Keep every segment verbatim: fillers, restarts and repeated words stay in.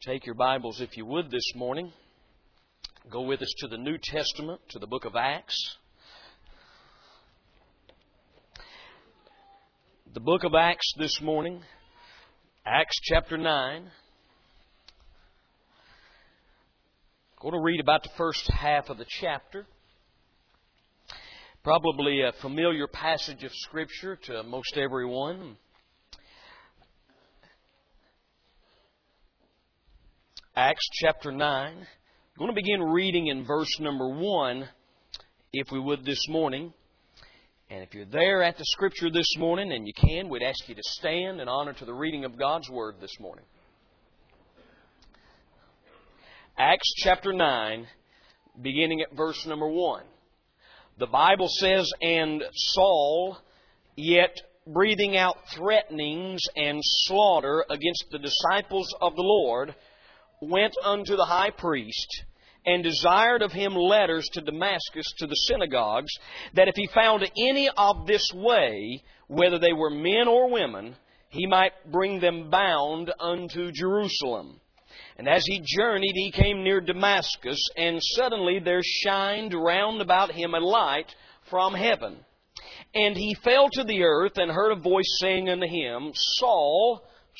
Take your Bibles, if you would, this morning. Go with us to the New Testament, to the book of Acts. The book of Acts this morning, Acts chapter nine. I'm going to read about the first half of the chapter. Probably a familiar passage of Scripture to most everyone. Acts chapter nine. I'm going to begin reading in verse number one, if we would, this morning. And if you're there at the Scripture this morning, and you can, we'd ask you to stand in honor to the reading of God's Word this morning. Acts chapter nine, beginning at verse number one. The Bible says, "And Saul, yet breathing out threatenings and slaughter against the disciples of the Lord, went unto the high priest, and desired of him letters to Damascus to the synagogues, that if he found any of this way, whether they were men or women, he might bring them bound unto Jerusalem. And as he journeyed, he came near Damascus, and suddenly there shined round about him a light from heaven. And he fell to the earth, and heard a voice saying unto him, Saul,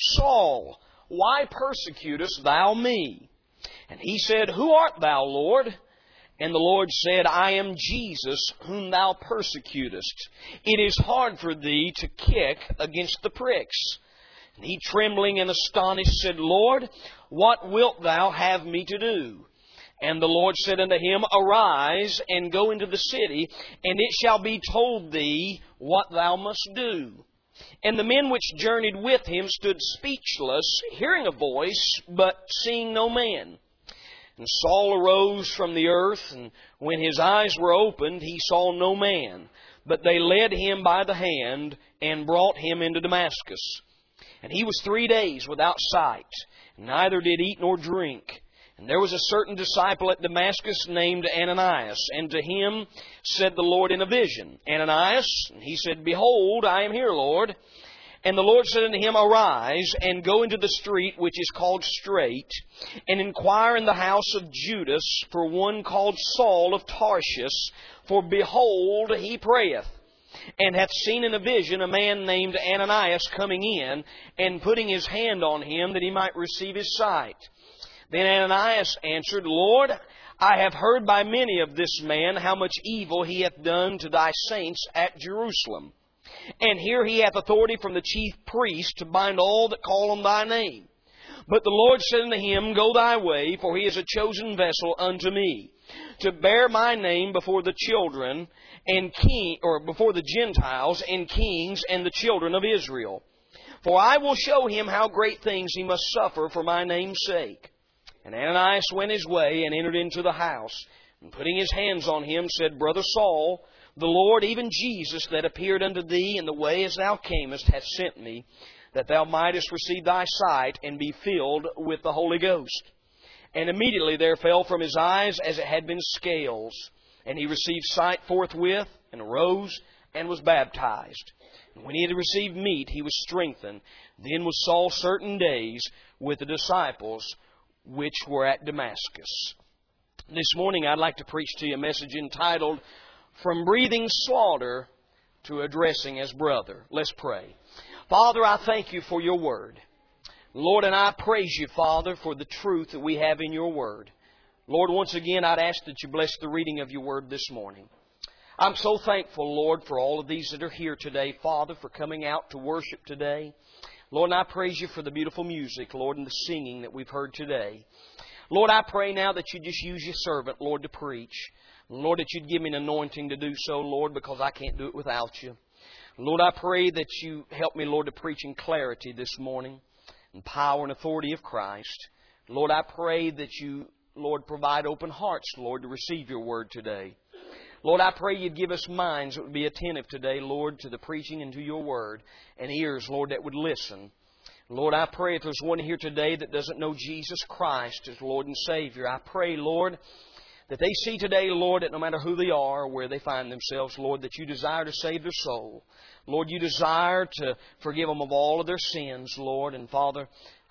Saul, why persecutest thou me? And he said, Who art thou, Lord? And the Lord said, I am Jesus, whom thou persecutest. It is hard for thee to kick against the pricks. And he, trembling and astonished, said, Lord, what wilt thou have me to do? And the Lord said unto him, Arise, and go into the city, and it shall be told thee what thou must do. And the men which journeyed with him stood speechless, hearing a voice, but seeing no man. And Saul arose from the earth, and when his eyes were opened, he saw no man. But they led him by the hand, and brought him into Damascus. And he was three days without sight, neither did eat nor drink. And there was a certain disciple at Damascus named Ananias. And to him said the Lord in a vision, Ananias. And he said, Behold, I am here, Lord. And the Lord said unto him, Arise, and go into the street which is called Straight, and inquire in the house of Judas for one called Saul of Tarsus. For behold, he prayeth, and hath seen in a vision a man named Ananias coming in, and putting his hand on him that he might receive his sight. Then Ananias answered, Lord, I have heard by many of this man how much evil he hath done to thy saints at Jerusalem. And here he hath authority from the chief priest to bind all that call on thy name. But the Lord said unto him, Go thy way, for he is a chosen vessel unto me, to bear my name before the children and king, or before the Gentiles and kings and the children of Israel. For I will show him how great things he must suffer for my name's sake. And Ananias went his way and entered into the house, and putting his hands on him, said, Brother Saul, the Lord, even Jesus, that appeared unto thee in the way as thou camest, hath sent me, that thou mightest receive thy sight and be filled with the Holy Ghost. And immediately there fell from his eyes as it had been scales, and he received sight forthwith, and arose, and was baptized. And when he had received meat, he was strengthened. Then was Saul certain days with the disciples which were at Damascus. This morning I'd like to preach to you a message entitled, From Breathing Slaughter to Addressing as Brother. Let's pray. Father, I thank you for your word. Lord, and I praise you, Father, for the truth that we have in your word. Lord, once again, I'd ask that you bless the reading of your word this morning. I'm so thankful, Lord, for all of these that are here today, Father, for coming out to worship today. Lord, and I praise you for the beautiful music, Lord, and the singing that we've heard today. Lord, I pray now that you just use your servant, Lord, to preach. Lord, that you'd give me an anointing to do so, Lord, because I can't do it without you. Lord, I pray that you help me, Lord, to preach in clarity this morning, in power and authority of Christ. Lord, I pray that you, Lord, provide open hearts, Lord, to receive your word today. Lord, I pray you'd give us minds that would be attentive today, Lord, to the preaching and to your word, and ears, Lord, that would listen. Lord, I pray if there's one here today that doesn't know Jesus Christ as Lord and Savior, I pray, Lord, that they see today, Lord, that no matter who they are or where they find themselves, Lord, that you desire to save their soul. Lord, you desire to forgive them of all of their sins, Lord. And Father,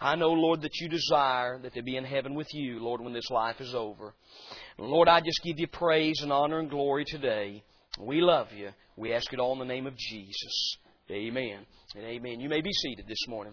I know, Lord, that You desire that they be in heaven with You, Lord, when this life is over. And Lord, I just give You praise and honor and glory today. We love You. We ask it all in the name of Jesus. Amen and amen. You may be seated this morning.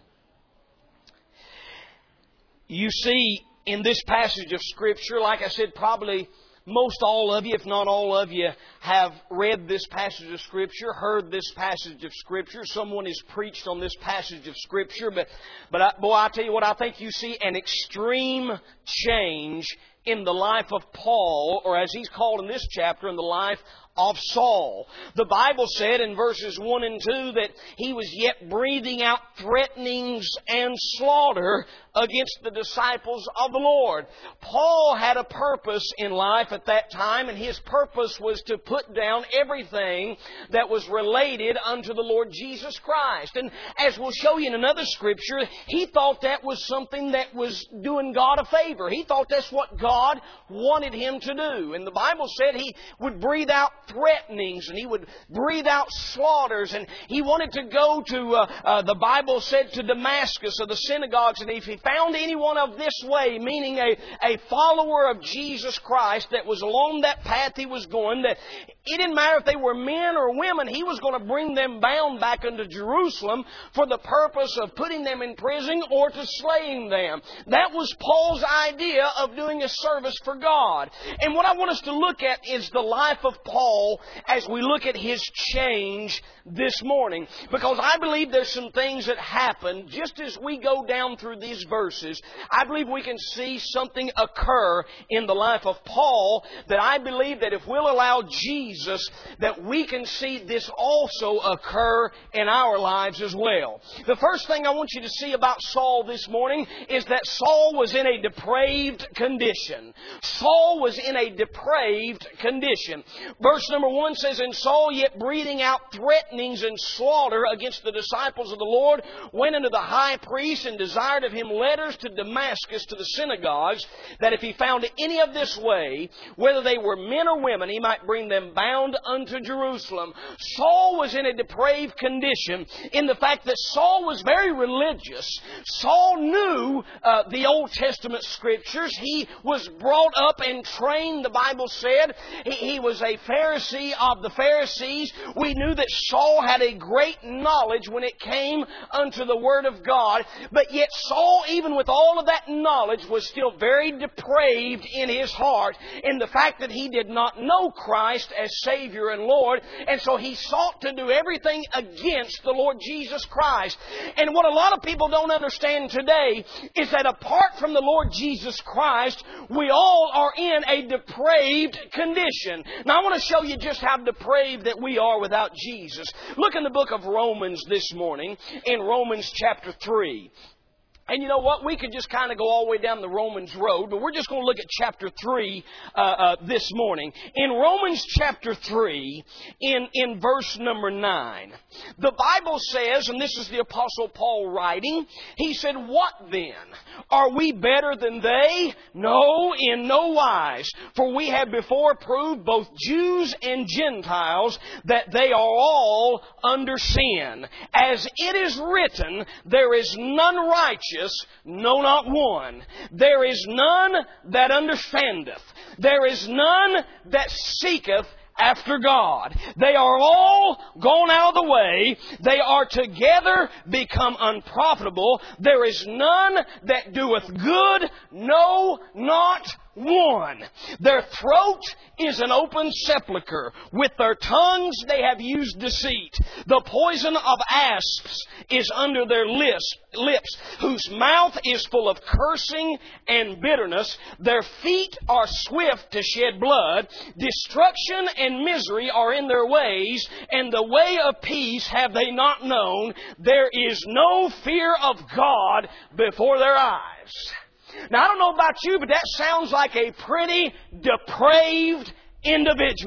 You see, in this passage of Scripture, like I said, probably most all of you, if not all of you, have read this passage of Scripture, heard this passage of Scripture. Someone has preached on this passage of Scripture. But, but I, boy, I tell you what, I think you see an extreme change in the life of Paul, or as he's called in this chapter, in the life of Saul. The Bible said in verses one and two that he was yet breathing out threatenings and slaughter against the disciples of the Lord. Paul had a purpose in life at that time, and his purpose was to put down everything that was related unto the Lord Jesus Christ. And as we'll show you in another scripture, he thought that was something that was doing God a favor. He thought that's what God wanted him to do. And the Bible said he would breathe out threatenings, and he would breathe out slaughters, and he wanted to go to, uh, uh, the Bible said, to Damascus, or the synagogues, and if he found anyone of this way, meaning a, a follower of Jesus Christ that was along that path he was going, that it didn't matter if they were men or women, he was going to bring them bound back into Jerusalem for the purpose of putting them in prison or to slaying them. That was Paul's idea of doing a service for God. And what I want us to look at is the life of Paul as we look at his change this morning. Because I believe there's some things that happen just as we go down through these verses. I believe we can see something occur in the life of Paul that I believe that if we'll allow Jesus, that we can see this also occur in our lives as well. The first thing I want you to see about Saul this morning is that Saul was in a depraved condition. Saul was in a depraved condition. Verse number one says, "And Saul, yet breathing out threatenings and slaughter against the disciples of the Lord, went unto the high priest and desired of him letters to Damascus to the synagogues, that if he found any of this way, whether they were men or women, he might bring them bound unto Jerusalem." Saul was in a depraved condition in the fact that Saul was very religious. Saul knew uh, the Old Testament Scriptures. He was brought up and trained, the Bible said. He, he was a Pharisee of the Pharisees. We knew that Saul had a great knowledge when it came unto the Word of God. But yet Saul, even with all of that knowledge, was still very depraved in his heart in the fact that he did not know Christ as Savior and Lord. And so he sought to do everything against the Lord Jesus Christ. And what a lot of people don't understand today is that apart from the Lord Jesus Christ, we all are in a depraved condition. Now I want to show you just how depraved that we are without Jesus. Look in the book of Romans this morning, in Romans chapter three. And you know what? We could just kind of go all the way down the Romans road, but we're just going to look at chapter three uh, uh, this morning. In Romans chapter three, in, in verse number nine, the Bible says, and this is the Apostle Paul writing, he said, "What then? Are we better than they? No, in no wise. For we have before proved, both Jews and Gentiles, that they are all under sin. As it is written, there is none righteous, no, not one. There is none that understandeth. There is none that seeketh after God. They are all gone out of the way. They are together become unprofitable. There is none that doeth good, no, not one. Their throat is an open sepulchre. With their tongues they have used deceit. The poison of asps is under their lips, lips, whose mouth is full of cursing and bitterness. Their feet are swift to shed blood. Destruction and misery are in their ways, and the way of peace have they not known. There is no fear of God before their eyes." Now, I don't know about you, but that sounds like a pretty depraved individual.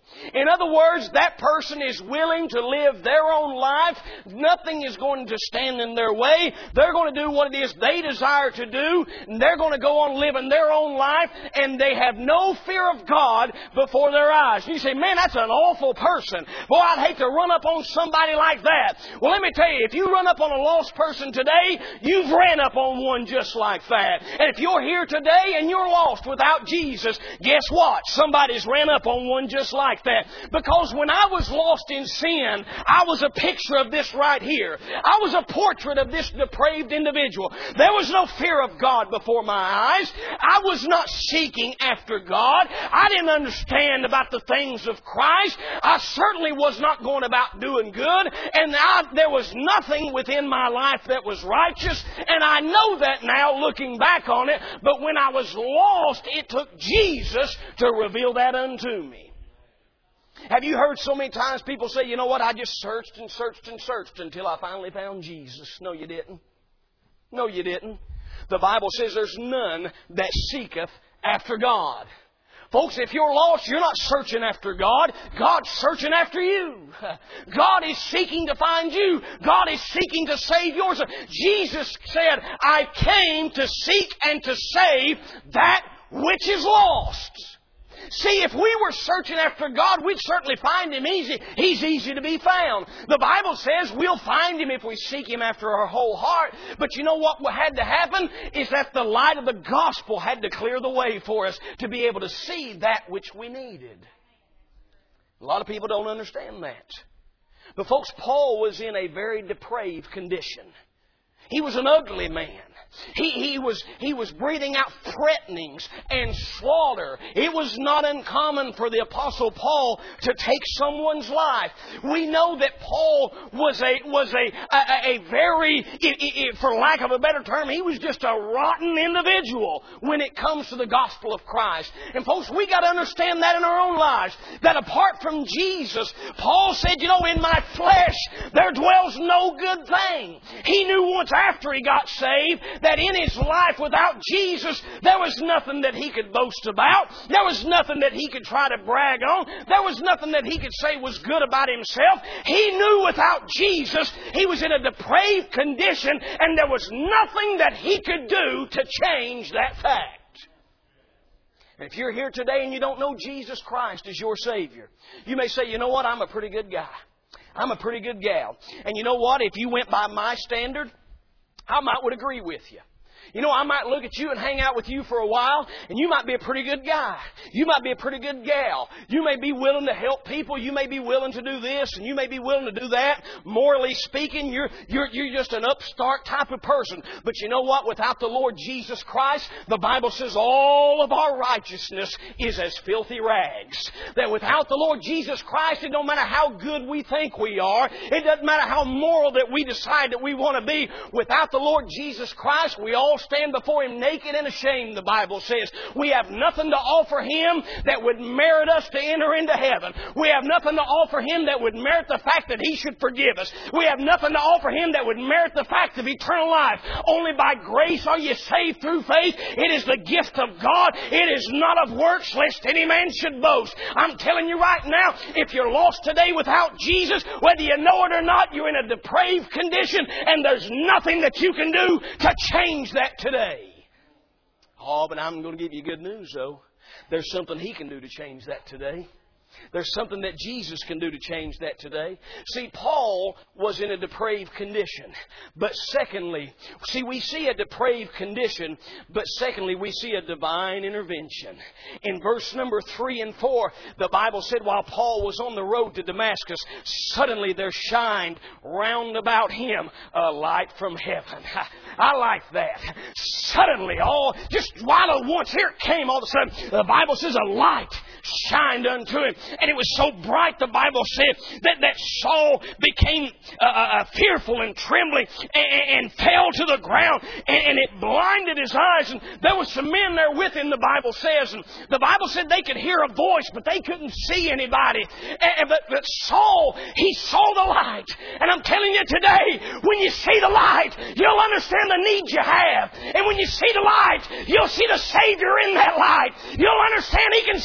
In other words, that person is willing to live their own life. Nothing is going to stand in their way. They're going to do what it is they desire to do. And they're going to go on living their own life. And they have no fear of God before their eyes. And you say, man, that's an awful person. Boy, I'd hate to run up on somebody like that. Well, let me tell you, if you run up on a lost person today, you've ran up on one just like that. And if you're here today and you're lost without Jesus, guess what? Somebody's ran up on one just like that. Because when I was lost in sin, I was a picture of this right here. I was a portrait of this depraved individual. There was no fear of God before my eyes. I was not seeking after God. I didn't understand about the things of Christ. I certainly was not going about doing good. And I, there was nothing within my life that was righteous. And I know that now looking back on it. But when I was lost, it took Jesus to reveal that unto me. Have you heard so many times people say, you know what, I just searched and searched and searched until I finally found Jesus. No, you didn't. No, you didn't. The Bible says there's none that seeketh after God. Folks, if you're lost, you're not searching after God. God's searching after you. God is seeking to find you. God is seeking to save yours. Jesus said, I came to seek and to save that which is lost. See, if we were searching after God, we'd certainly find Him easy. He's easy to be found. The Bible says we'll find Him if we seek Him after our whole heart. But you know what had to happen? Is that the light of the gospel had to clear the way for us to be able to see that which we needed. A lot of people don't understand that. But folks, Paul was in a very depraved condition. He was an ugly man. He, he was he was breathing out threatenings and slaughter. It was not uncommon for the Apostle Paul to take someone's life. We know that Paul was a was a a, a very, it, it, for lack of a better term, he was just a rotten individual when it comes to the gospel of Christ. And folks, we got to understand that in our own lives. That apart from Jesus, Paul said, you know, in my flesh there dwells no good thing. He knew once after he got saved that in his life without Jesus, there was nothing that he could boast about. There was nothing that he could try to brag on. There was nothing that he could say was good about himself. He knew without Jesus, he was in a depraved condition, and there was nothing that he could do to change that fact. And if you're here today and you don't know Jesus Christ as your Savior, you may say, you know what, I'm a pretty good guy. I'm a pretty good gal. And you know what, if you went by my standard, I might would agree with you. You know, I might look at you and hang out with you for a while, and you might be a pretty good guy. You might be a pretty good gal. You may be willing to help people. You may be willing to do this, and you may be willing to do that. Morally speaking, you're, you're, you're just an upstart type of person. But you know what? Without the Lord Jesus Christ, the Bible says all of our righteousness is as filthy rags. That without the Lord Jesus Christ, it don't matter how good we think we are. It doesn't matter how moral that we decide that we want to be. Without the Lord Jesus Christ, we all stand before Him naked and ashamed, the Bible says. We have nothing to offer Him that would merit us to enter into heaven. We have nothing to offer Him that would merit the fact that He should forgive us. We have nothing to offer Him that would merit the fact of eternal life. Only by grace are you saved through faith. It is the gift of God. It is not of works, lest any man should boast. I'm telling you right now, if you're lost today without Jesus, whether you know it or not, you're in a depraved condition, and there's nothing that you can do to change that today. Oh, but I'm going to give you good news, though. There's something He can do to change that today. There's something that Jesus can do to change that today. See, Paul was in a depraved condition. But secondly, see, we see a depraved condition, but secondly, we see a divine intervention. In verse number three and four, the Bible said, while Paul was on the road to Damascus, suddenly there shined round about him a light from heaven. I like that. Suddenly, all, just while at once, here it came all of a sudden. The Bible says a light shined unto him. And it was so bright, the Bible said, that, that Saul became uh, uh, fearful and trembling and, and fell to the ground. And, and it blinded his eyes. And there were some men there with him, the Bible says. And the Bible said they could hear a voice, but they couldn't see anybody. And, but, but Saul, he saw the light. And I'm telling you today, when you see the light, you'll understand the need you have. And when you see the light, you'll see the Savior in that light. You'll understand He can save you.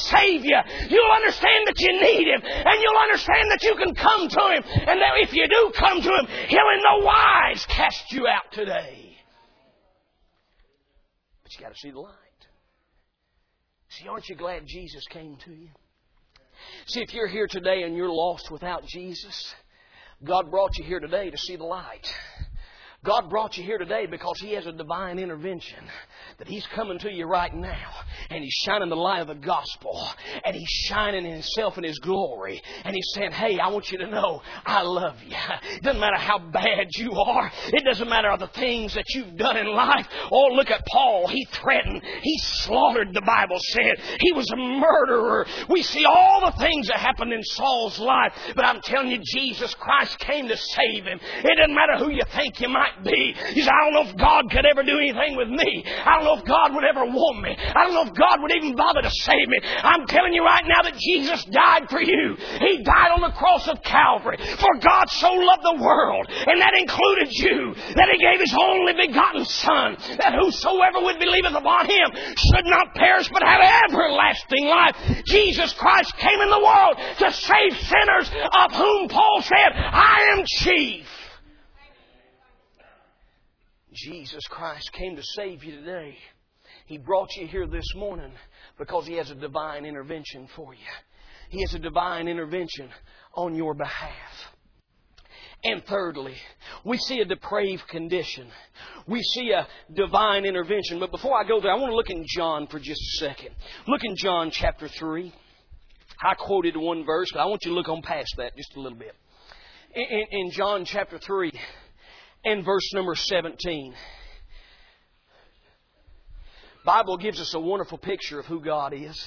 you. You'll understand that you need Him. And you'll understand that you can come to Him. And that if you do come to Him, He'll in no wise cast you out today. But you got to see the light. See, aren't you glad Jesus came to you? See, if you're here today and you're lost without Jesus, God brought you here today to see the light. God brought you here today because He has a divine intervention. That He's coming to you right now. And He's shining the light of the gospel. And He's shining Himself in His glory. And He's saying, hey, I want you to know I love you. It doesn't matter how bad you are. It doesn't matter the things that you've done in life. Oh, look at Paul. He threatened. He slaughtered, the Bible said. He was a murderer. We see all the things that happened in Saul's life. But I'm telling you, Jesus Christ came to save him. It doesn't matter who you think you might be. You say, I don't know if God could ever do anything with me. I don't know if God would ever want me. I don't know if God would even bother to save me. I'm telling you right now that Jesus died for you. He died on the cross of Calvary. For God so loved the world, and that included you, that He gave His only begotten Son, that whosoever would believeth upon Him should not perish but have everlasting life. Jesus Christ came in the world to save sinners, of whom Paul said, I am chief. Jesus Christ came to save you today. He brought you here this morning because He has a divine intervention for you. He has a divine intervention on your behalf. And thirdly, we see a depraved condition. We see a divine intervention. But before I go there, I want to look in John for just a second. Look in John chapter three. I quoted one verse, but I want you to look on past that just a little bit. In, in, in John chapter three and verse number seventeen, Bible gives us a wonderful picture of who God is.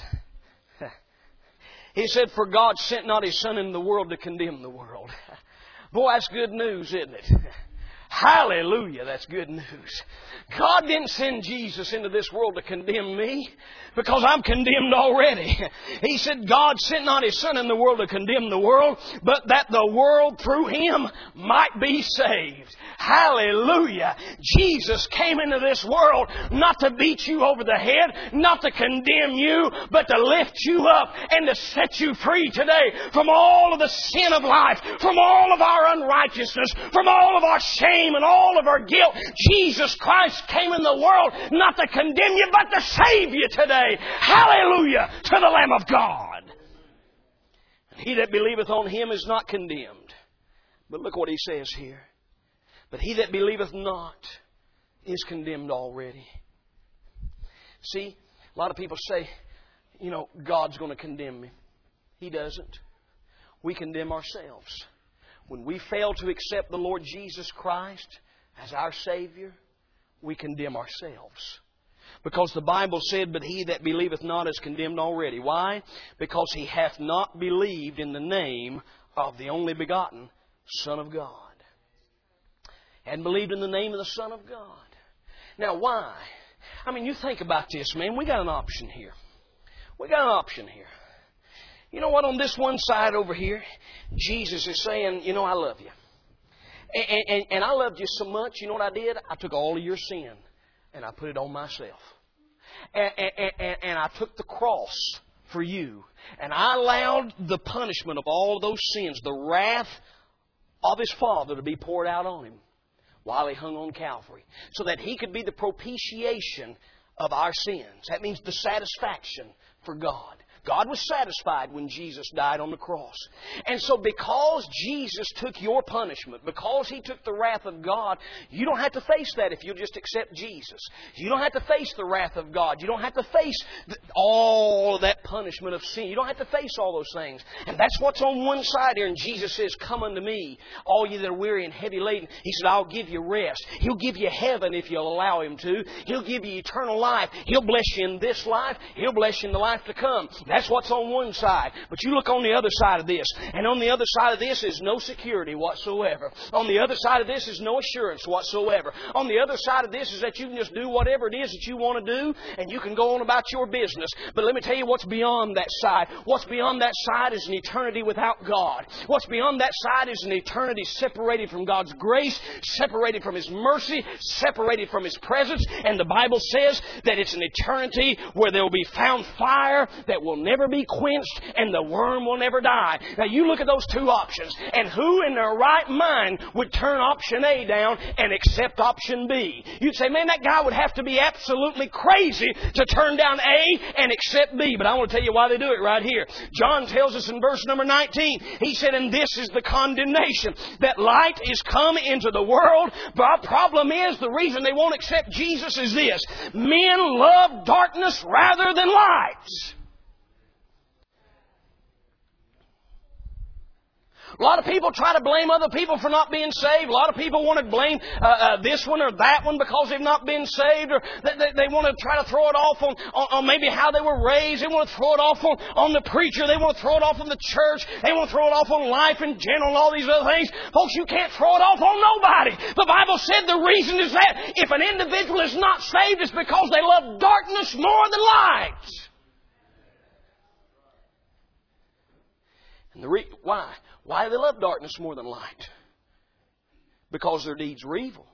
He said, for God sent not His Son into the world to condemn the world. Boy, that's good news, isn't it? Hallelujah, that's good news. God didn't send Jesus into this world to condemn me because I'm condemned already. He said God sent not His Son in the world to condemn the world, but that the world through Him might be saved. Hallelujah. Jesus came into this world not to beat you over the head, not to condemn you, but to lift you up and to set you free today from all of the sin of life, from all of our unrighteousness, from all of our shame and all of our guilt. Jesus Christ came in the world not to condemn you, but to save you today. Hallelujah to the Lamb of God. He that believeth on Him is not condemned. But look what He says here. But he that believeth not is condemned already. See, a lot of people say, you know, God's going to condemn me. He doesn't. We condemn ourselves. When we fail to accept the Lord Jesus Christ as our Savior, we condemn ourselves. Because the Bible said, but he that believeth not is condemned already. Why? Because he hath not believed in the name of the only begotten Son of God. And believed in the name of the Son of God. Now why? I mean, you think about this, man. We got an option here. We got an option here. You know what? On this one side over here, Jesus is saying, you know, I love you. And, and, and I loved you so much, you know what I did? I took all of your sin and I put it on myself. And, and, and, and I took the cross for you. And I allowed the punishment of all of those sins, the wrath of His Father, to be poured out on Him while He hung on Calvary, so that He could be the propitiation of our sins. That means the satisfaction for God. God was satisfied when Jesus died on the cross. And so because Jesus took your punishment, because He took the wrath of God, you don't have to face that if you'll just accept Jesus. You don't have to face the wrath of God. You don't have to face all of that punishment of sin. You don't have to face all those things. And that's what's on one side here. And Jesus says, come unto me, all you that are weary and heavy laden. He said, I'll give you rest. He'll give you heaven if you'll allow Him to. He'll give you eternal life. He'll bless you in this life. He'll bless you in the life to come. That's what's on one side. But you look on the other side of this. And on the other side of this is no security whatsoever. On the other side of this is no assurance whatsoever. On the other side of this is that you can just do whatever it is that you want to do. And you can go on about your business. But let me tell you what's beyond that side. What's beyond that side is an eternity without God. What's beyond that side is an eternity separated from God's grace, separated from His mercy, separated from His presence. And the Bible says that it's an eternity where there will be found fire that will never be quenched and the worm will never die. Now you look at those two options, and who in their right mind would turn option A down and accept option B? You'd say, man, that guy would have to be absolutely crazy to turn down A and accept B. But I want to tell you why they do it right here. John tells us in verse number nineteen, he said, and this is the condemnation, that light is come into the world. But our problem is, the reason they won't accept Jesus is this: men love darkness rather than light. A lot of people try to blame other people for not being saved. A lot of people want to blame uh, uh, this one or that one because they've not been saved. Or they, they, they want to try to throw it off on, on, on maybe how they were raised. They want to throw it off on, on the preacher. They want to throw it off on the church. They want to throw it off on life in general and all these other things. Folks, you can't throw it off on nobody. The Bible said the reason is that if an individual is not saved, it's because they love darkness more than light. And the re- why? Why do they love darkness more than light? Because their deeds were evil.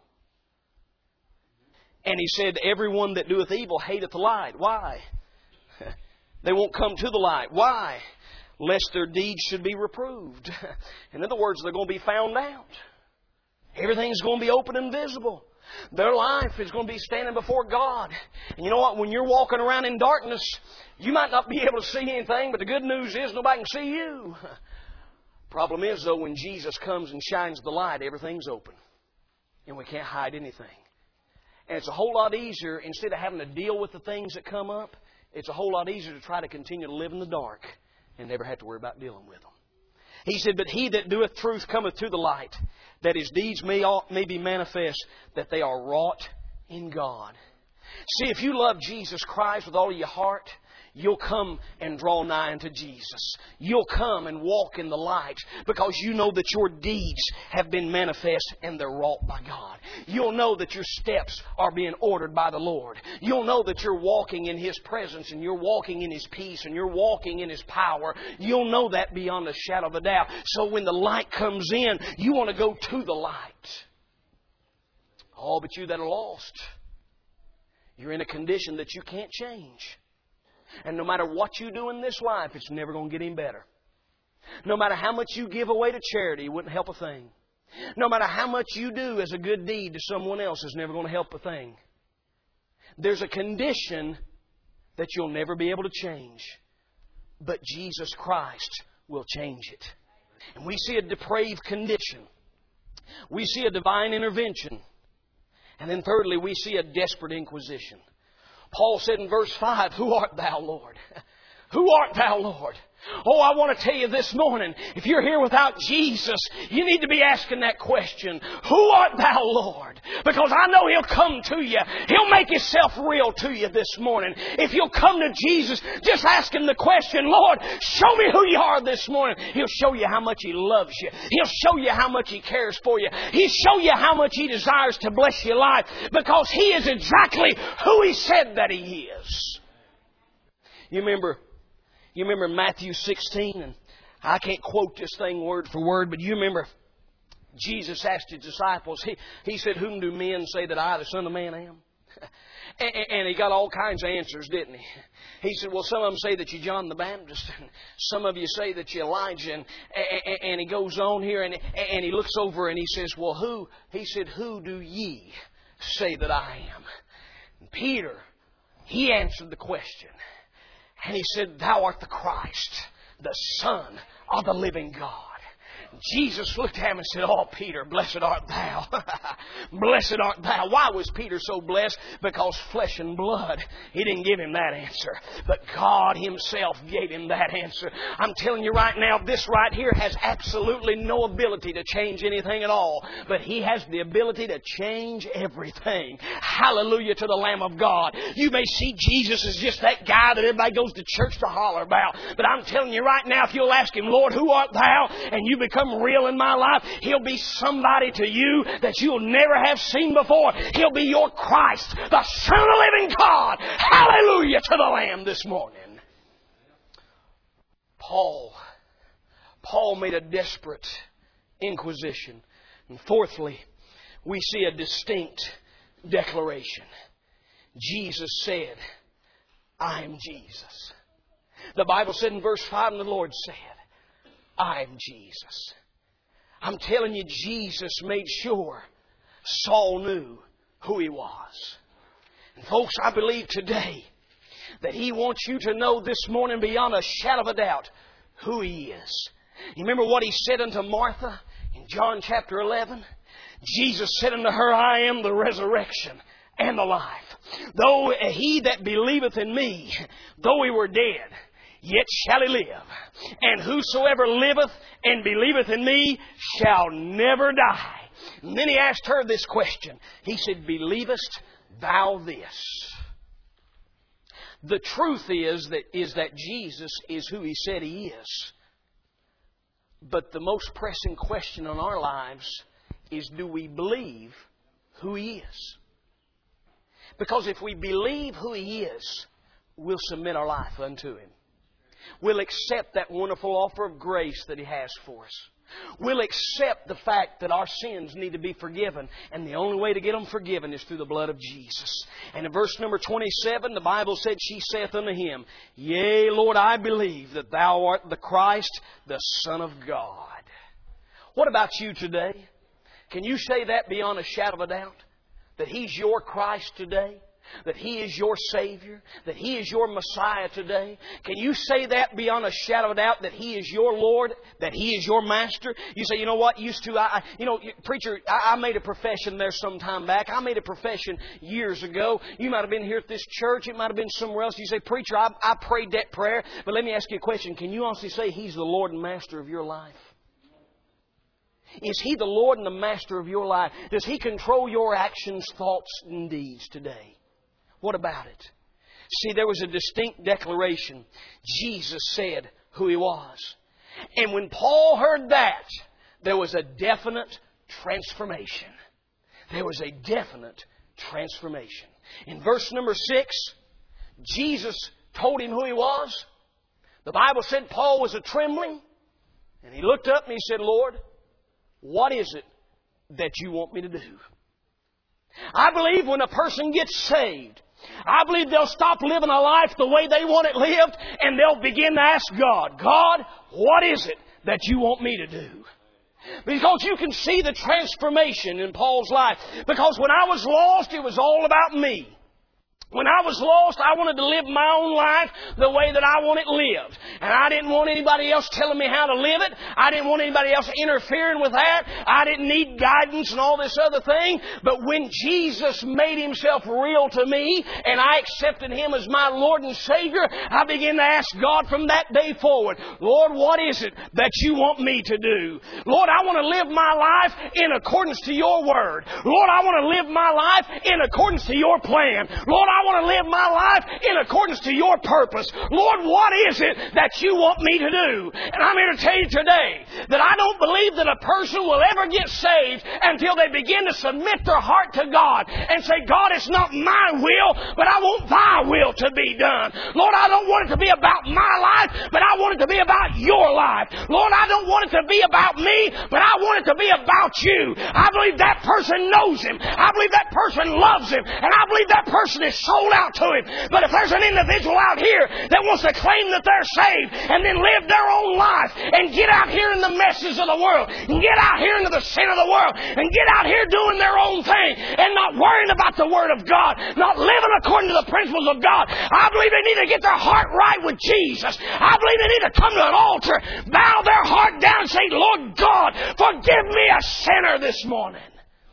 And He said, everyone that doeth evil hateth the light. Why? They won't come to the light. Why? Lest their deeds should be reproved. In other words, they're going to be found out. Everything's going to be open and visible. Their life is going to be standing before God. And you know what? When you're walking around in darkness, you might not be able to see anything, but the good news is nobody can see you. Problem is, though, when Jesus comes and shines the light, everything's open. And we can't hide anything. And it's a whole lot easier, instead of having to deal with the things that come up, it's a whole lot easier to try to continue to live in the dark and never have to worry about dealing with them. He said, but he that doeth truth cometh to the light, that his deeds may, all, may be manifest, that they are wrought in God. See, if you love Jesus Christ with all of your heart, you'll come and draw nigh unto Jesus. You'll come and walk in the light because you know that your deeds have been manifest and they're wrought by God. You'll know that your steps are being ordered by the Lord. You'll know that you're walking in His presence and you're walking in His peace and you're walking in His power. You'll know that beyond a shadow of a doubt. So when the light comes in, you want to go to the light. Oh, but you that are lost, you're in a condition that you can't change. And no matter what you do in this life, it's never going to get any better. No matter how much you give away to charity, it wouldn't help a thing. No matter how much you do as a good deed to someone else, it's never going to help a thing. There's a condition that you'll never be able to change. But Jesus Christ will change it. And we see a depraved condition. We see a divine intervention. And then thirdly, we see a desperate inquisition. Paul said in verse five, who art thou, Lord? Who art thou, Lord? Oh, I want to tell you this morning, if you're here without Jesus, you need to be asking that question. Who art thou, Lord? Because I know He'll come to you. He'll make Himself real to you this morning. If you'll come to Jesus, just ask Him the question, Lord, show me who you are this morning. He'll show you how much He loves you. He'll show you how much He cares for you. He'll show you how much He desires to bless your life because He is exactly who He said that He is. You remember... You remember Matthew sixteen, and I can't quote this thing word for word, but you remember Jesus asked His disciples, He, he said, whom do men say that I, the Son of Man, am? and, and He got all kinds of answers, didn't He? He said, well, some of them say that you're John the Baptist, and some of you say that you're Elijah, and, and, and He goes on here, and, and He looks over and He says, well, who? He said, who do ye say that I am? And Peter, he answered the question. And he said, thou art the Christ, the Son of the living God. Jesus looked at him and said, oh, Peter, blessed art thou. Blessed art thou. Why was Peter so blessed? Because flesh and blood, he didn't give him that answer. But God Himself gave him that answer. I'm telling you right now, this right here has absolutely no ability to change anything at all. But He has the ability to change everything. Hallelujah to the Lamb of God. You may see Jesus as just that guy that everybody goes to church to holler about. But I'm telling you right now, if you'll ask Him, Lord, who art thou? And you become real in my life, He'll be somebody to you that you'll never have seen before. He'll be your Christ, the Son of the living God. Hallelujah to the Lamb this morning. Paul, Paul made a desperate inquisition. And fourthly, we see a distinct declaration. Jesus said, I am Jesus. The Bible said in verse five, and the Lord said, I am Jesus. I'm telling you, Jesus made sure Saul knew who he was. And folks, I believe today that He wants you to know this morning beyond a shadow of a doubt who He is. You remember what He said unto Martha in John chapter eleven? Jesus said unto her, I am the resurrection and the life. Though he that believeth in me, though he were dead, yet shall he live. And whosoever liveth and believeth in me shall never die. And then He asked her this question. He said, believest thou this? The truth is that, is that Jesus is who He said He is. But the most pressing question in our lives is, do we believe who He is? Because if we believe who He is, we'll submit our life unto Him. We'll accept that wonderful offer of grace that He has for us. We'll accept the fact that our sins need to be forgiven. And the only way to get them forgiven is through the blood of Jesus. And in verse number twenty-seven, the Bible said, she saith unto Him, Yea, Lord, I believe that Thou art the Christ, the Son of God. What about you today? Can you say that beyond a shadow of a doubt? That He's your Christ today? That He is your Savior? That He is your Messiah today? Can you say that beyond a shadow of a doubt? That He is your Lord? That He is your Master? You say, you know what? Used to, I, you know, preacher, I, I made a profession there some time back. I made a profession years ago. You might have been here at this church. It might have been somewhere else. You say, preacher, I, I prayed that prayer. But let me ask you a question. Can you honestly say He's the Lord and Master of your life? Is He the Lord and the Master of your life? Does He control your actions, thoughts, and deeds today? What about it? See, there was a distinct declaration. Jesus said who He was. And when Paul heard that, there was a definite transformation. There was a definite transformation. In verse number six, Jesus told him who He was. The Bible said Paul was a trembling. And he looked up and he said, Lord, what is it that You want me to do? I believe when a person gets saved, I believe they'll stop living a life the way they want it lived, and they'll begin to ask God, God, what is it that You want me to do? Because you can see the transformation in Paul's life. Because when I was lost, it was all about me. When I was lost, I wanted to live my own life the way that I want it lived. And I didn't want anybody else telling me how to live it. I didn't want anybody else interfering with that. I didn't need guidance and all this other thing. But when Jesus made Himself real to me and I accepted Him as my Lord and Savior, I began to ask God from that day forward, Lord, what is it that You want me to do? Lord, I want to live my life in accordance to Your Word. Lord, I want to live my life in accordance to Your plan. Lord, I I want to live my life in accordance to Your purpose. Lord, what is it that You want me to do? And I'm here to tell you today that I don't believe that a person will ever get saved until they begin to submit their heart to God and say, God, it's not my will, but I want Thy will to be done. Lord, I don't want it to be about my life, but I want it to be about Your life. Lord, I don't want it to be about me, but I want it to be about You. I believe that person knows Him. I believe that person loves Him. And I believe that person is sold out to Him. But if there's an individual out here that wants to claim that they're saved and then live their own life and get out here in the messes of the world and get out here into the sin of the world and get out here doing their own thing and not worrying about the Word of God, not living according to the principles of God, I believe they need to get their heart right with Jesus. I believe they need to come to an altar, bow their heart down and say, Lord God, forgive me a sinner this morning.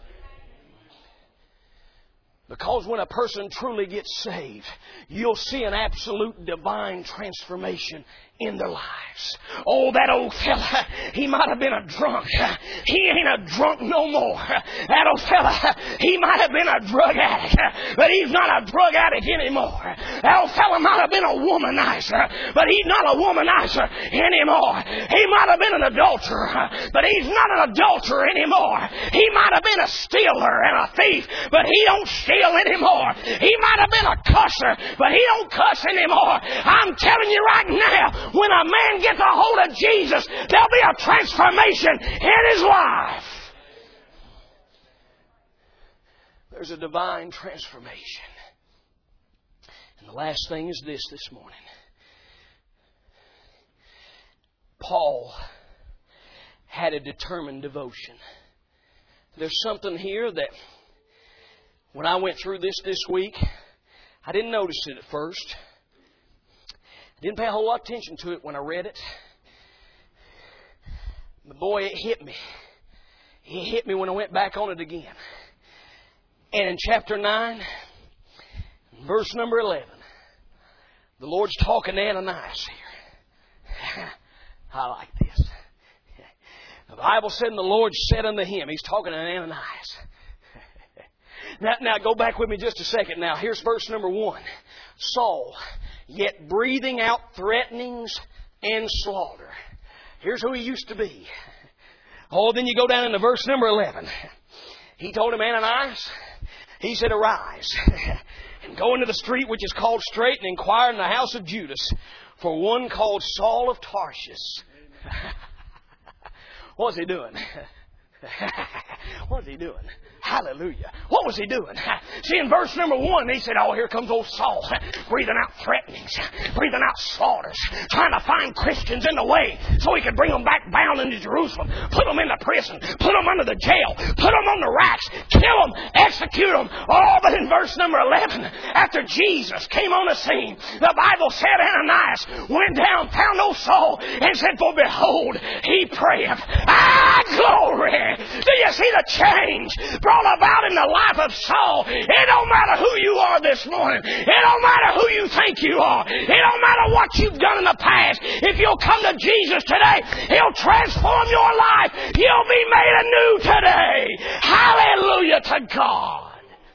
Because when a person truly gets saved, you'll see an absolute divine transformation in their lives. Oh, that old fella, he might have been a drunk. He ain't a drunk no more. That old fella, he might have been a drug addict, but he's not a drug addict anymore. That old fella might have been a womanizer, but he's not a womanizer anymore. He might have been an adulterer, but he's not an adulterer anymore. He might have been a stealer and a thief, but he don't steal anymore. He might have been a cusser, but he don't cuss anymore. I'm telling you right now, when a man gets a hold of Jesus, there'll be a transformation in his life. There's a divine transformation. And the last thing is this this morning. Paul had a determined devotion. There's something here that when I went through this this week, I didn't notice it at first. I didn't pay a whole lot of attention to it when I read it. But boy, it hit me. It hit me when I went back on it again. And in chapter nine, verse number eleven, the Lord's talking to Ananias here. I like this. The Bible said, and the Lord said unto him, He's talking to Ananias. Now, now, go back with me just a second. Now, here's verse number one. Saul, yet breathing out threatenings and slaughter. Here's who he used to be. Oh, then you go down into verse number eleven. He told him, Ananias, he said, arise and go into the street which is called Straight and inquire in the house of Judas for one called Saul of Tarsus. What was he doing? What was he doing? Hallelujah. What was he doing? See, in verse number one, he said, oh, here comes old Saul, breathing out threatenings, breathing out slaughters, trying to find Christians in the way so he could bring them back bound into Jerusalem, put them into prison, put them under the jail, put them on the racks, kill them, execute them. Oh, but in verse number eleven, after Jesus came on the scene, the Bible said Ananias went down, found old Saul, and said, for behold, he prayeth. Ah, glory! Do you see the change brought about in the life of Saul? It don't matter who you are this morning. It don't matter who you think you are. It don't matter what you've done in the past. If you'll come to Jesus today, He'll transform your life. You'll be made anew today. Hallelujah to God.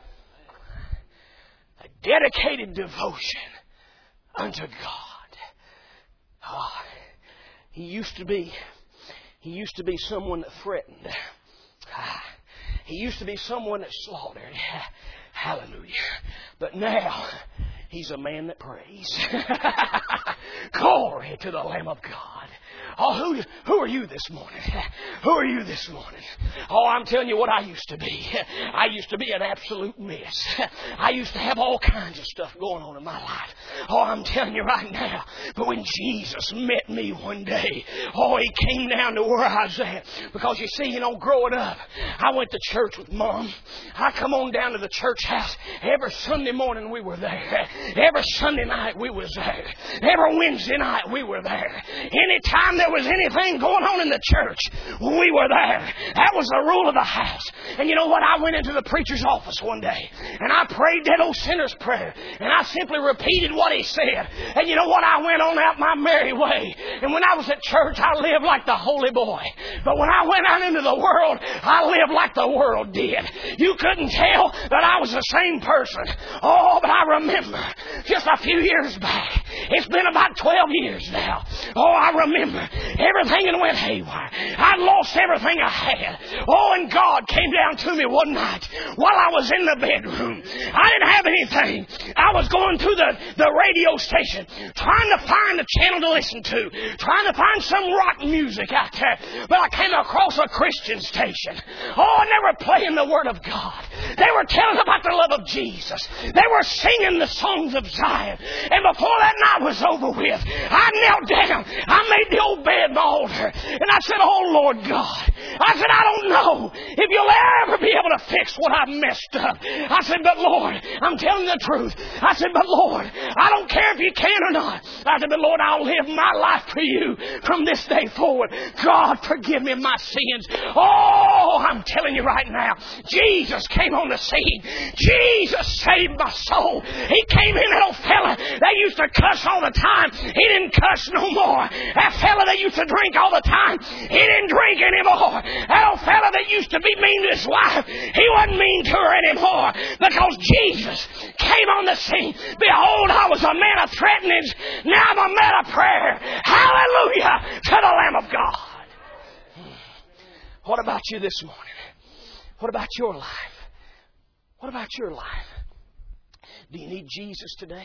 A dedicated devotion unto God. Oh, he used to be He used to be someone that threatened. He used to be someone that slaughtered. Hallelujah. But now, he's a man that prays. Glory to the Lamb of God. Oh, who, who are you this morning? Who are you this morning? Oh, I'm telling you what I used to be. I used to be an absolute mess. I used to have all kinds of stuff going on in my life. Oh, I'm telling you right now. But when Jesus met me one day, oh, He came down to where I was at. Because you see, you know, growing up, I went to church with Mom. I come on down to the church house. Every Sunday morning we were there. Every Sunday night we was there. Every Wednesday night we were there. Anytime there was anything going on in the church, we were there. That was the rule of the house. And you know what? I went into the preacher's office one day, and I prayed that old sinner's prayer, and I simply repeated what he said. And you know what? I went on out my merry way. And when I was at church, I lived like the holy boy. But when I went out into the world, I lived like the world did. You couldn't tell that I was the same person. Oh, but I remember just a few years back. It's been about twelve years now. Oh, I remember everything had went haywire. I'd lost everything I had. Oh, and God came down to me one night while I was in the bedroom. I didn't have anything. I was going through the, the radio station, trying to find a channel to listen to, trying to find some rock music out there. But I came across a Christian station. Oh, and they were playing the Word of God. They were telling about the love of Jesus. They were singing the songs of Zion. And before that night was over with, I knelt down. I made the old bed my altar. And I said, oh, Lord God. I said, I don't know if you'll ever be able to fix what I've messed up. I said, but Lord, I'm telling the truth. I said, but Lord, I don't care if you can or not. I said, but Lord, I'll live my life for you from this day forward. God, forgive me my sins. Oh, I'm telling you right now, Jesus came on the scene. Jesus saved my soul. He came in, that old fella that used to cuss all the time. He didn't cuss no more. That fella that used to drink all the time, he didn't drink anymore. That old fella that used to be mean to his wife, he wasn't mean to her anymore because Jesus came on the scene. Behold, I was a man of threatenings. Now I'm a man of prayer. Hallelujah to the Lamb of God. What about you this morning? What about your life? What about your life? Do you need Jesus today?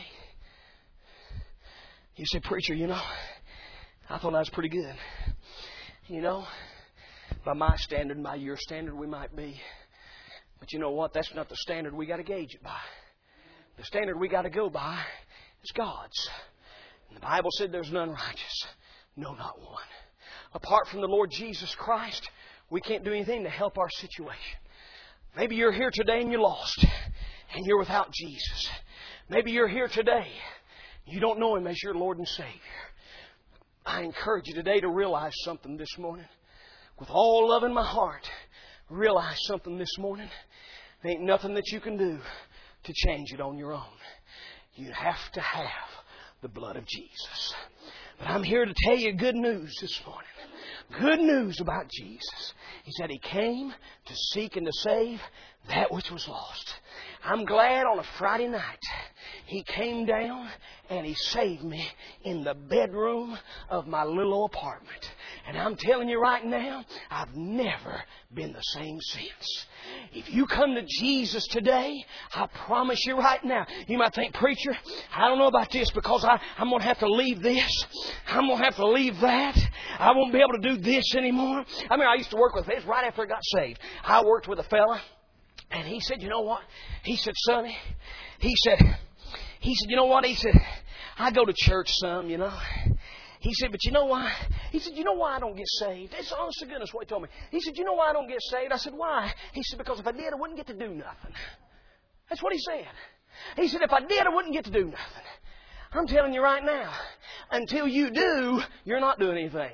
You say, preacher, you know, I thought I was pretty good. You know, by my standard, by your standard, we might be. But you know what? That's not the standard we got to gauge it by. The standard we got to go by is God's. And the Bible said there's none righteous. No, not one. apart from the Lord Jesus Christ, we can't do anything to help our situation. Maybe you're here today and you're lost and you're without Jesus. Maybe you're here today. You don't know Him as your Lord and Savior. I encourage you today to realize something this morning. With all love in my heart, realize something this morning. There ain't nothing that you can do to change it on your own. You have to have the blood of Jesus. But I'm here to tell you good news this morning. Good news about Jesus. He said He came to seek and to save that which was lost. I'm glad on a Friday night He came down and He saved me in the bedroom of my little old apartment. And I'm telling you right now, I've never been the same since. If you come to Jesus today, I promise you right now, you might think, preacher, I don't know about this because I, I'm going to have to leave this. I'm going to have to leave that. I won't be able to do this anymore. I mean, I used to work with this right after I got saved. I worked with a fella, and he said, you know what? He said, Sonny, he said, he said, you know what? He said, I go to church some, you know. He said, but you know why? He said, you know why I don't get saved? It's honest to goodness what he told me. He said, you know why I don't get saved? I said, why? He said, because if I did, I wouldn't get to do nothing. That's what he said. He said, if I did, I wouldn't get to do nothing. I'm telling you right now, until you do, you're not doing anything.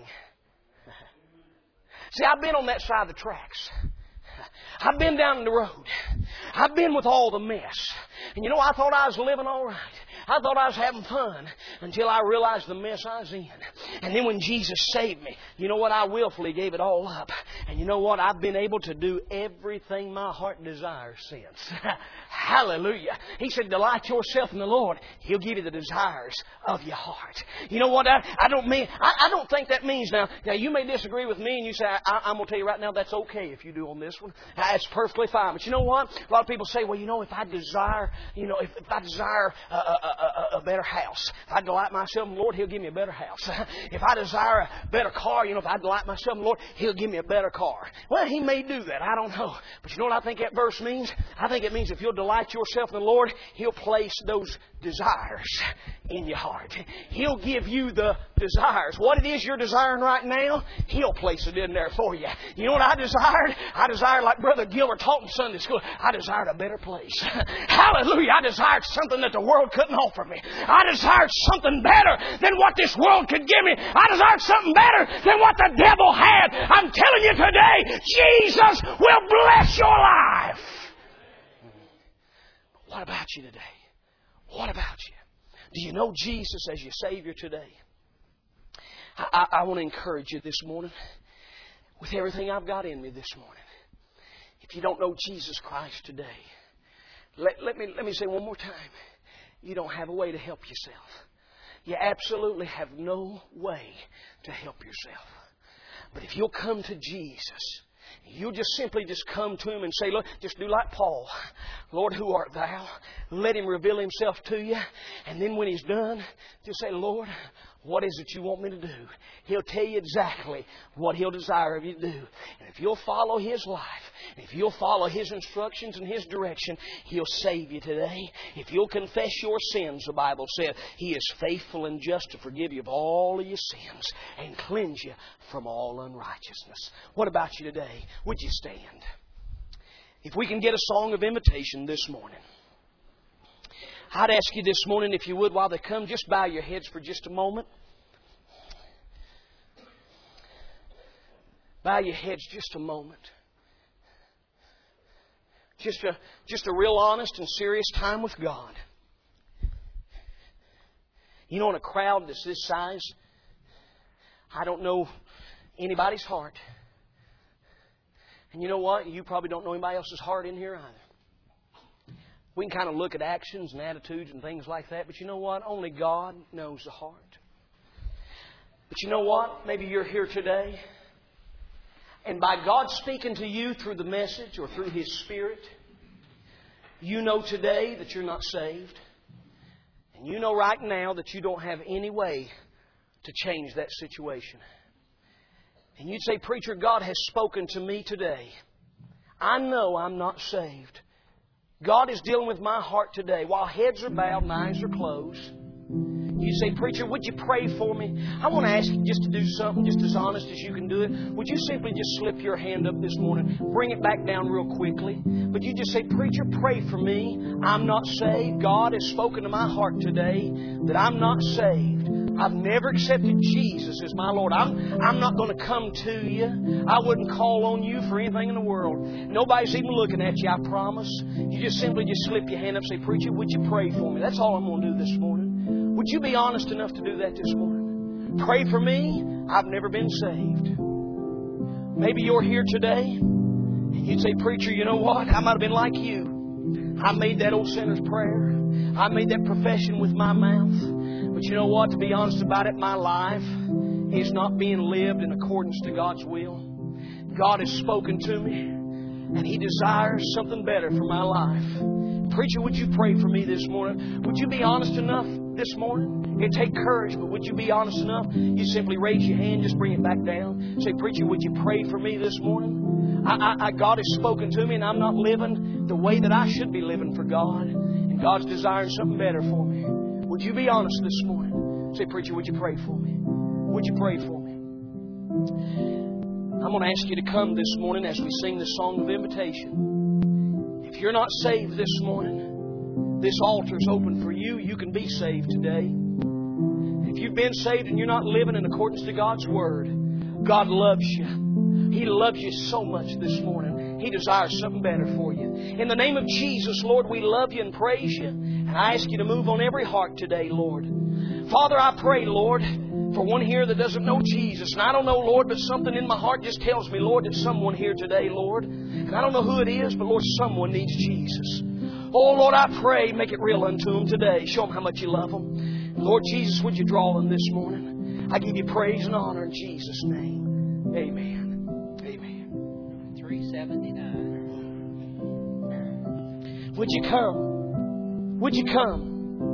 See, I've been on that side of the tracks. I've been down the road. I've been with all the mess. And you know, I thought I was living all right. I thought I was having fun until I realized the mess I was in. And then when Jesus saved me, you know what? I willfully gave it all up. And you know what? I've been able to do everything my heart desires since. Hallelujah. He said, delight yourself in the Lord. He'll give you the desires of your heart. You know what? I, I don't mean, I, I don't think that means now, now you may disagree with me and you say, I, I'm going to tell you right now, that's okay if you do on this one. That's perfectly fine. But you know what? A lot of people say, well, you know, if I desire, you know, if, if I desire a, a, a, a better house, if I delight myself in the Lord, He'll give me a better house. If I desire a better car, you know, if I delight myself in the Lord, He'll give me a better car. Well, He may do that. I don't know. But you know what I think that verse means? I think it means if you'll delight yourself in the Lord, He'll place those desires in your heart. He'll give you the desires. What it is you're desiring right now, He'll place it in there for you. You know what I desired? I desired, like Brother Gilbert taught in Sunday school, I desired a better place. Hallelujah. I desired something that the world couldn't offer me. I desired something better than what this world could give me. I desired something better than what the devil had. I'm telling you today, Jesus will bless your life. What about you today? What about you? Do you know Jesus as your Savior today? I, I, I want to encourage you this morning with everything I've got in me this morning. If you don't know Jesus Christ today, let, let me let me say one more time. You don't have a way to help yourself. You absolutely have no way to help yourself. But if you'll come to Jesus, you'll just simply just come to Him and say, look, just do like Paul. Lord, who art Thou? Let Him reveal Himself to you. And then when He's done, just say, Lord, what is it you want me to do? He'll tell you exactly what He'll desire of you to do. And if you'll follow His life, if you'll follow His instructions and His direction, He'll save you today. If you'll confess your sins, the Bible said, He is faithful and just to forgive you of all of your sins and cleanse you from all unrighteousness. What about you today? Would you stand? If we can get a song of invitation this morning. I'd ask you this morning, if you would, while they come, just bow your heads for just a moment. Bow your heads just a moment. Just a, just a real honest and serious time with God. You know, in a crowd that's this size, I don't know anybody's heart. And you know what? You probably don't know anybody else's heart in here either. We can kind of look at actions and attitudes and things like that, but you know what? Only God knows the heart. But you know what? Maybe you're here today, and by God speaking to you through the message or through His Spirit, you know today that you're not saved. And you know right now that you don't have any way to change that situation. And you'd say, Preacher, God has spoken to me today. I know I'm not saved. God is dealing with my heart today. While heads are bowed and eyes are closed, You say, preacher, would you pray for me? I want to ask you just to do something just as honest as you can do it. Would you simply just slip your hand up this morning, bring it back down real quickly? But you just say, preacher, pray for me. I'm not saved. God has spoken to my heart today that I'm not saved. I've never accepted Jesus as my Lord. I'm, I'm not going to come to you. I wouldn't call on you for anything in the world. Nobody's even looking at you, I promise. You just simply just slip your hand up and say, preacher, would you pray for me? That's all I'm going to do this morning. Would you be honest enough to do that this morning? Pray for me. I've never been saved. Maybe you're here today. You'd say, preacher, you know what? I might have been like you. I made that old sinner's prayer. I made that profession with my mouth. But you know what? To be honest about it, my life is not being lived in accordance to God's will. God has spoken to me, and He desires something better for my life. Preacher, would you pray for me this morning? Would you be honest enough this morning? It'd take courage, but would you be honest enough? You simply raise your hand, just bring it back down. Say, preacher, would you pray for me this morning? I, I, I, God has spoken to me, and I'm not living the way that I should be living for God. And God's desiring something better for me. Would you be honest this morning? Say, preacher, would you pray for me? Would you pray for me? I'm going to ask you to come this morning as we sing the song of invitation. If you're not saved this morning, this altar's open for you. You can be saved today. If you've been saved and you're not living in accordance to God's Word, God loves you. He loves you so much this morning. He desires something better for you. In the name of Jesus, Lord, we love you and praise you. And I ask you to move on every heart today, Lord. Father, I pray, Lord, for one here that doesn't know Jesus. And I don't know, Lord, but something in my heart just tells me, Lord, that someone here today, Lord. And I don't know who it is, but Lord, someone needs Jesus. Oh, Lord, I pray, make it real unto them today. Show them how much you love them. Lord Jesus, would you draw them this morning? I give you praise and honor in Jesus' name. Amen. Amen. three seventy-nine. Would you come? Would you come?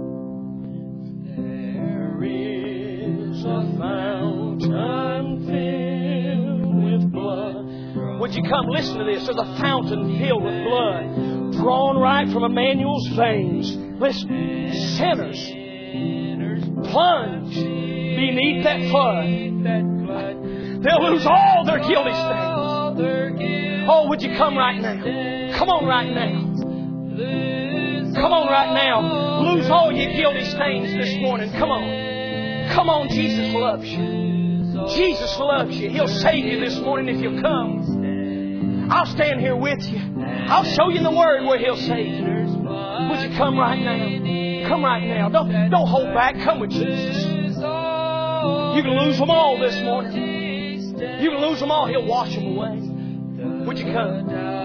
There is a fountain filled with blood. Would you come? Listen to this. There's a fountain filled with blood, drawn right from Emmanuel's veins. Listen, sinners plunge beneath that flood. They'll lose all their guilty stains. Oh, would you come right now? Come on right now. Come on right now. Lose all your guilty stains this morning. Come on. Come on. Jesus loves you. Jesus loves you. He'll save you this morning if you'll come. I'll stand here with you. I'll show you in the Word where He'll save you. Would you come right now? Come right now. Don't, don't hold back. Come with Jesus. You can lose them all this morning. You can lose them all. He'll wash them away. Would you come?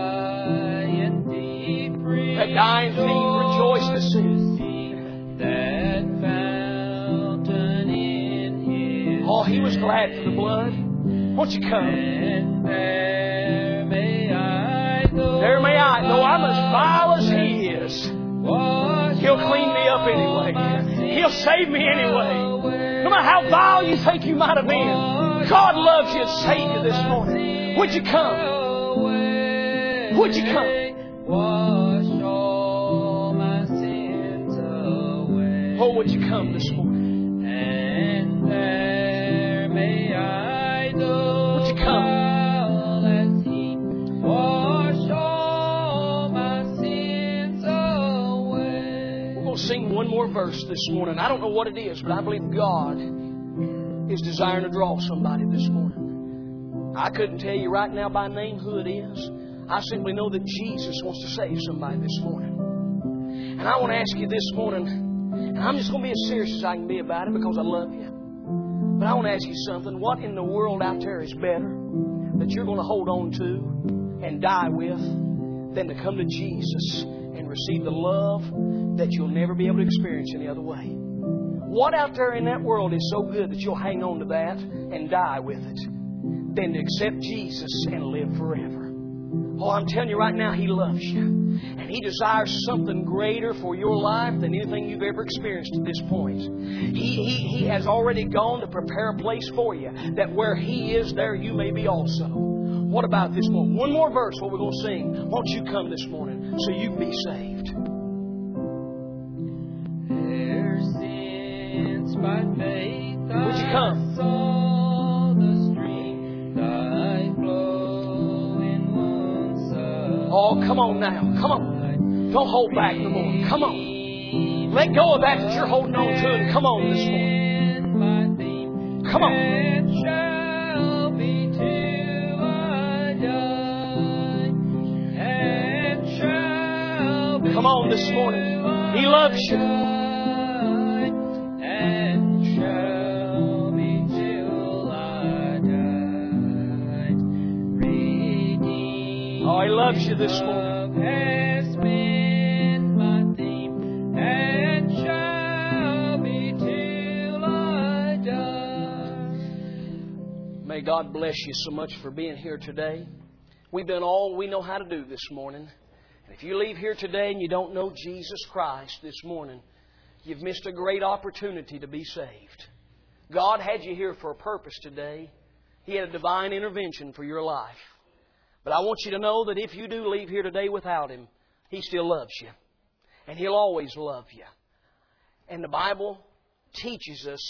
That dying thief rejoiced to see that fountain in His. Oh, he was glad for the blood. Won't you come? And there may I, though there may I, though I'm as vile as He is, He'll clean me up anyway. He'll save me anyway. No matter how vile you think you might have been, God loves you and saved you this morning. Would you come? Would you come? Wash all my sins away. Oh, would you come this morning? And there may I go. Would you come? As He wash all my sins away. We're going to sing one more verse this morning. I don't know what it is, but I believe God is desiring to draw somebody this morning. I couldn't tell you right now by name who it is. I simply know that Jesus wants to save somebody this morning. And I want to ask you this morning, and I'm just going to be as serious as I can be about it because I love you. But I want to ask you something. What in the world out there is better that you're going to hold on to and die with than to come to Jesus and receive the love that you'll never be able to experience any other way? What out there in that world is so good that you'll hang on to that and die with it than to accept Jesus and live forever? Oh, I'm telling you right now, He loves you. And He desires something greater for your life than anything you've ever experienced at this point. He, he, he has already gone to prepare a place for you, that where He is, there you may be also. What about this morning? One more verse, what we're going to sing. Won't you come this morning so you can be saved? There's sin Come on now. Come on. Don't hold back no more. Come on. Let go of that that you're holding on to and come on this morning. Come on. Come on this morning. He loves you. Oh, He loves you this morning. May God bless you so much for being here today. We've done all we know how to do this morning. And if you leave here today and you don't know Jesus Christ this morning, you've missed a great opportunity to be saved. God had you here for a purpose today. He had a divine intervention for your life. But I want you to know that if you do leave here today without Him, He still loves you. And He'll always love you. And the Bible teaches us